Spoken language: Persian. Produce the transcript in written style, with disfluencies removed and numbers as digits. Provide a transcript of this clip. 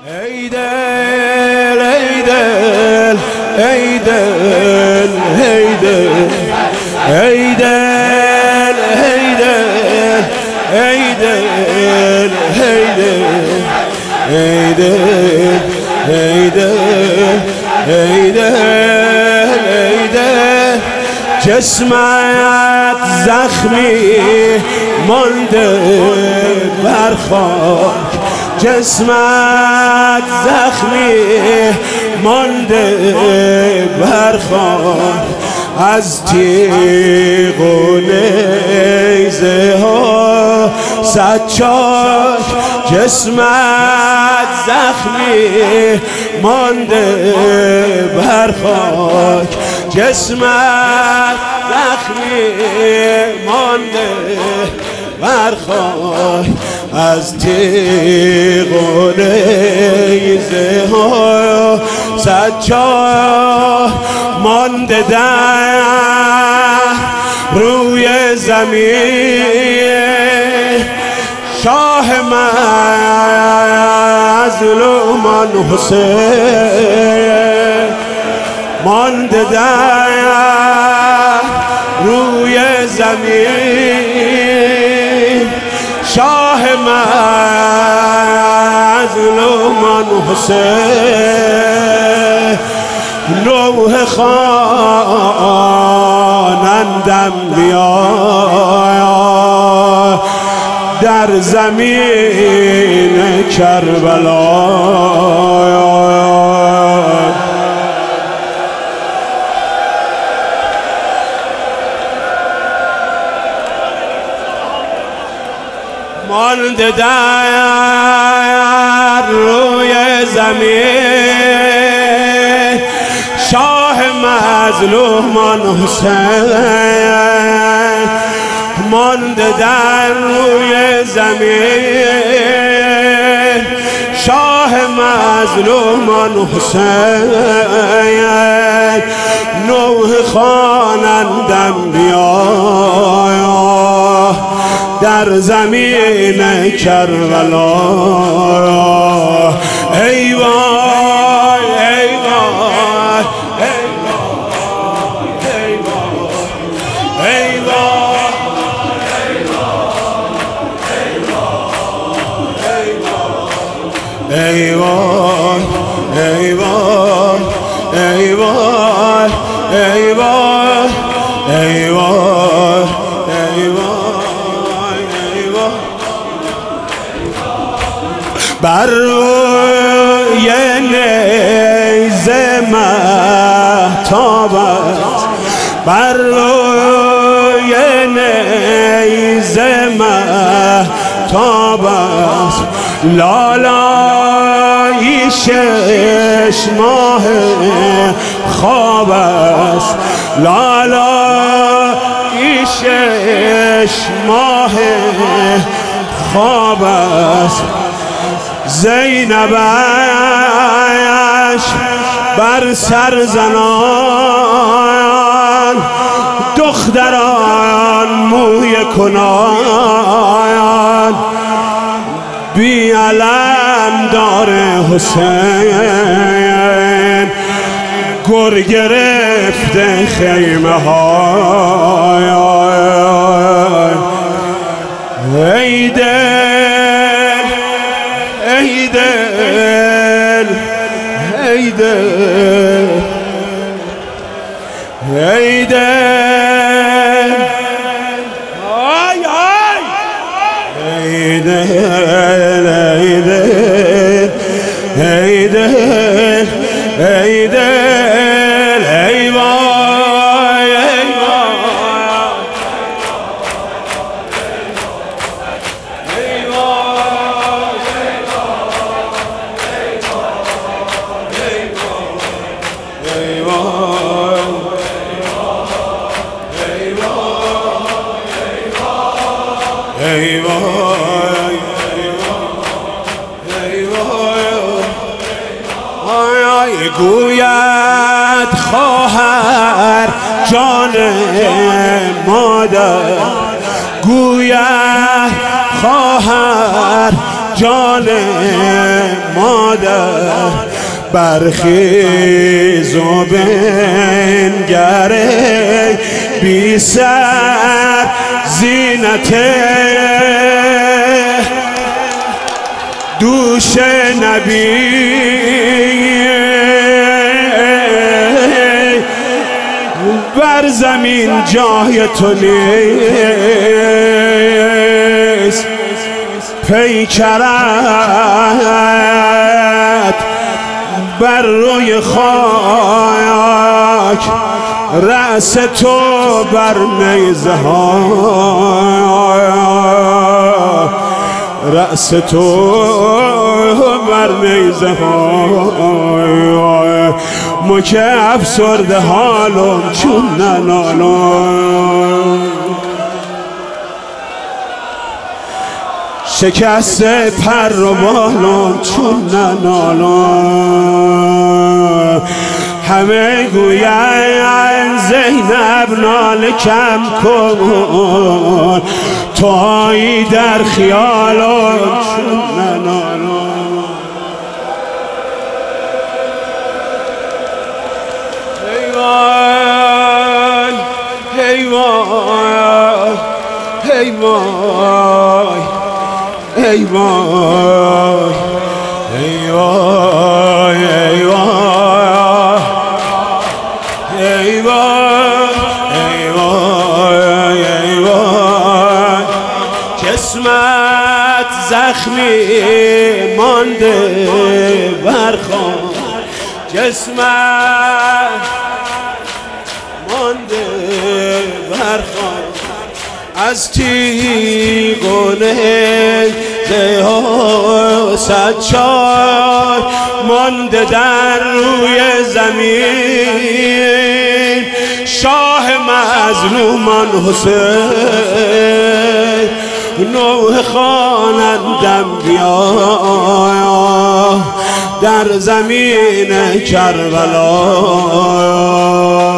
ای دل ای دل ای دل ای دل ای دل ای دل ای دل ای دل ای دل ای دل ای دل جسمت زخمی مانده بر خاک، جسمت زخمی مانده بر خاک، از تیغ و نیزه ها صد چاک، جسمت زخمی مانده بر خاک، جسمت زخمی مانده بر خاک، از تیغ و نیزه ها صد چاک مانده در روی زمین. شاه مظلومان حسین مانده در روی زمین. شاه مظلومان حسین نوح خوانندم بیا در زمین کربلا. مانده در روی زمین. شاه مظلومان حسین مانده در روی زمین. شاه مظلومان حسین نوح خوانندم بیا در زمین کربلا. ای وای ای وای ای وای ای وای ای وای ای وای ای وای ای وای ای وای ای وای بر روی نیزه مهتابت، بر روی نیزه مهتابت، لالایی 6 ماه خواب است، لالایی 6 ماه خواب است. زینبش بر سر زنان، دختران موی کنان، بی علم دار حسین گر گرفته خیمه های. ای دل ای دل ای دل ای دل آی آی ای دل ای دل ای دل ای دل ای وای ای ای وای ای وای گوید خواهر جان مادر، گوید خواهر جان مادر برخیز و بنگره بی سر زینت دوش نبی بر زمین جای تو نیست پیکرت بر روی خاک رأس تو بر نیزه ها رأس تو بر نیزه ها ما که افسرده حالم چون ننالم شکسته پر و بالم چون ننالم همه گوین زینب ناله کم کن تویی در خیالم چون ننالم ای وای ای وای ای وای ای وای ای وای ای وای ای وای ای وای جسمت زخمی مانده برخوان جسمت مانده برخوان از تیغونه صد چار مانده در روی زمین شاه مظلومان حسین نوح خوانندم بیا در زمین کربلا